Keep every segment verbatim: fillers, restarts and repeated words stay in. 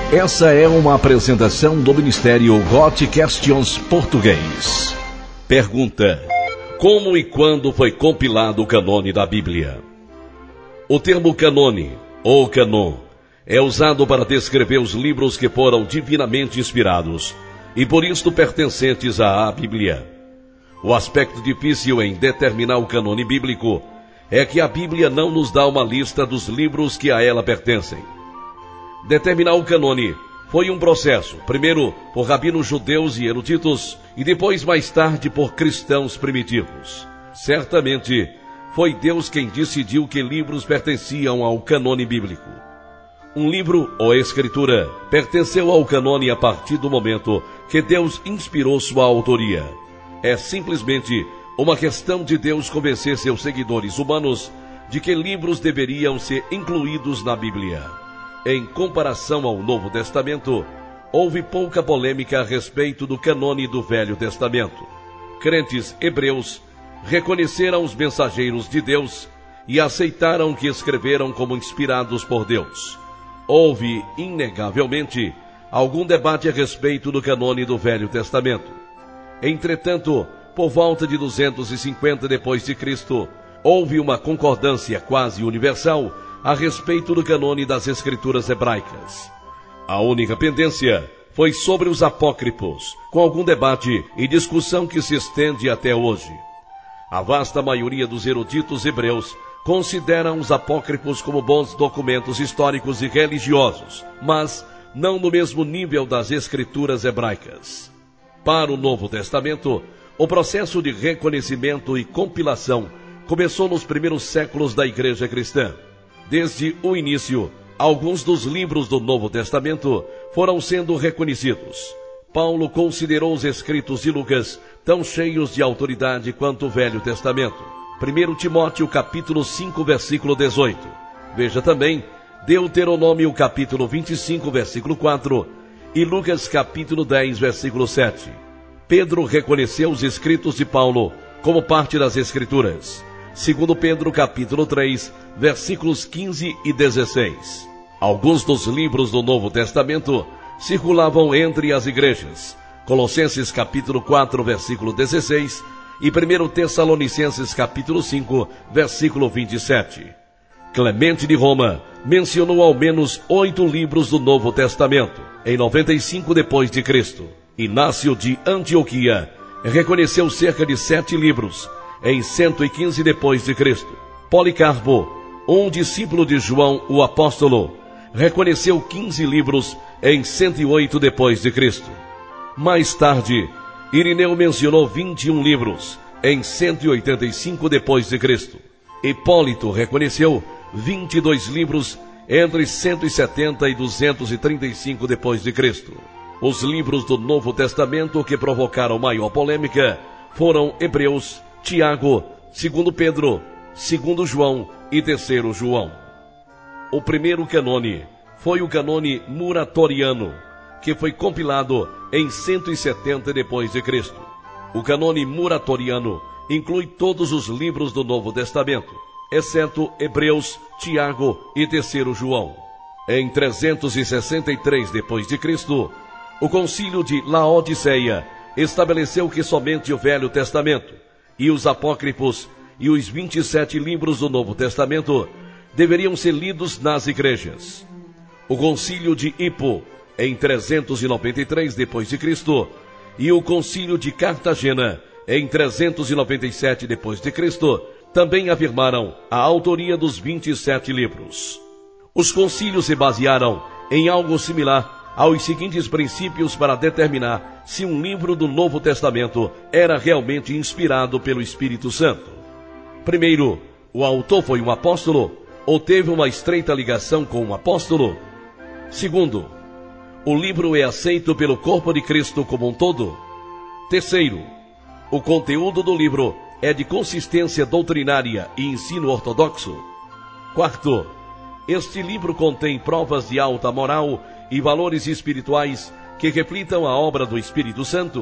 Essa é uma apresentação do Ministério Got Questions Português. Pergunta: como e quando foi compilado o canone da Bíblia? O termo canone, ou canon, é usado para descrever os livros que foram divinamente inspirados e por isto pertencentes à Bíblia. O aspecto difícil em determinar o canone bíblico é que a Bíblia não nos dá uma lista dos livros que a ela pertencem. Determinar o canone foi um processo, primeiro por rabinos judeus e eruditos, e depois, mais tarde, por cristãos primitivos. Certamente, foi Deus quem decidiu que livros pertenciam ao canone bíblico. Um livro ou escritura pertenceu ao canone a partir do momento que Deus inspirou sua autoria. É simplesmente uma questão de Deus convencer seus seguidores humanos de que livros deveriam ser incluídos na Bíblia. Em comparação ao Novo Testamento, houve pouca polêmica a respeito do canone do Velho Testamento. Crentes hebreus reconheceram os mensageiros de Deus e aceitaram que escreveram como inspirados por Deus. Houve, inegavelmente, algum debate a respeito do canone do Velho Testamento. Entretanto, por volta de duzentos e cinquenta depois de Cristo, houve uma concordância quase universal a respeito do canone das Escrituras hebraicas. A única pendência foi sobre os apócrifos, com algum debate e discussão que se estende até hoje. A vasta maioria dos eruditos hebreus consideram os apócrifos como bons documentos históricos e religiosos, mas não no mesmo nível das Escrituras hebraicas. Para o Novo Testamento, o processo de reconhecimento e compilação começou nos primeiros séculos da Igreja Cristã. Desde o início, alguns dos livros do Novo Testamento foram sendo reconhecidos. Paulo considerou os escritos de Lucas tão cheios de autoridade quanto o Velho Testamento. primeiro Timóteo capítulo cinco, versículo dezoito. Veja também Deuteronômio capítulo vinte e cinco, versículo quatro e Lucas capítulo dez, versículo sete. Pedro reconheceu os escritos de Paulo como parte das Escrituras. Segundo Pedro capítulo três, versículos quinze e dezesseis. Alguns dos livros do Novo Testamento circulavam entre as igrejas. Colossenses capítulo quatro, versículo dezesseis e primeiro Tessalonicenses capítulo cinco, versículo vinte e sete. Clemente de Roma mencionou ao menos oito livros do Novo Testamento, em noventa e cinco depois de Cristo. Inácio de Antioquia reconheceu cerca de sete livros, em cento e quinze depois de Cristo. Policarpo, um discípulo de João o Apóstolo, reconheceu quinze livros em cento e oito depois de Cristo. Mais tarde, Irineu mencionou vinte e um livros em cento e oitenta e cinco depois de Cristo. Hipólito reconheceu vinte e dois livros entre cento e setenta e duzentos e trinta e cinco depois de Cristo. Os livros do Novo Testamento que provocaram maior polêmica foram Hebreus, Tiago, segundo Pedro, segundo João e terceiro João. O primeiro canone foi o canone muratoriano, que foi compilado em cento e setenta depois de Cristo. O canone muratoriano inclui todos os livros do Novo Testamento, exceto Hebreus, Tiago e terceiro João. Em trezentos e sessenta e três depois de Cristo, o Concílio de Laodiceia estabeleceu que somente o Velho Testamento e os apócrifos e os vinte e sete livros do Novo Testamento deveriam ser lidos nas igrejas. O Concílio de Hippo, em trezentos e noventa e três depois de Cristo, e o Concílio de Cartagena, em trezentos e noventa e sete depois de Cristo, também afirmaram a autoria dos vinte e sete livros. Os concílios se basearam em algo similar aos seguintes princípios para determinar se um livro do Novo Testamento era realmente inspirado pelo Espírito Santo. Primeiro, o autor foi um apóstolo ou teve uma estreita ligação com um apóstolo? Segundo, o livro é aceito pelo corpo de Cristo como um todo? Terceiro, o conteúdo do livro é de consistência doutrinária e ensino ortodoxo? Quarto, este livro contém provas de alta moral e valores espirituais que reflitam a obra do Espírito Santo?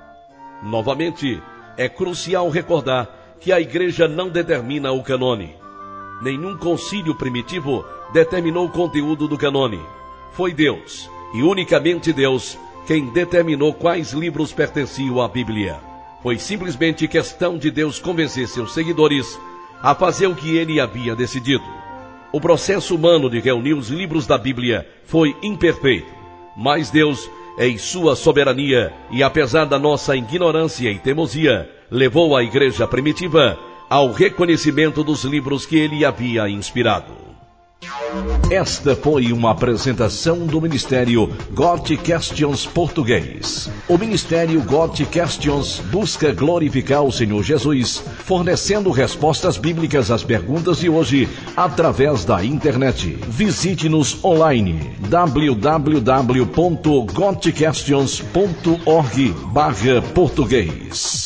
Novamente, é crucial recordar que a Igreja não determina o canone. Nenhum concílio primitivo determinou o conteúdo do canone. Foi Deus, e unicamente Deus quem determinou quais livros pertenciam à Bíblia. Foi simplesmente questão de Deus convencer seus seguidores a fazer o que ele havia decidido. O processo humano de reunir os livros da Bíblia foi imperfeito, mas Deus, em sua soberania e apesar da nossa ignorância e teimosia, levou a igreja primitiva ao reconhecimento dos livros que ele havia inspirado. Esta foi uma apresentação do Ministério Got Questions Português. O Ministério Got Questions busca glorificar o Senhor Jesus, fornecendo respostas bíblicas às perguntas de hoje através da internet. Visite-nos online w w w ponto got questions ponto org barra português.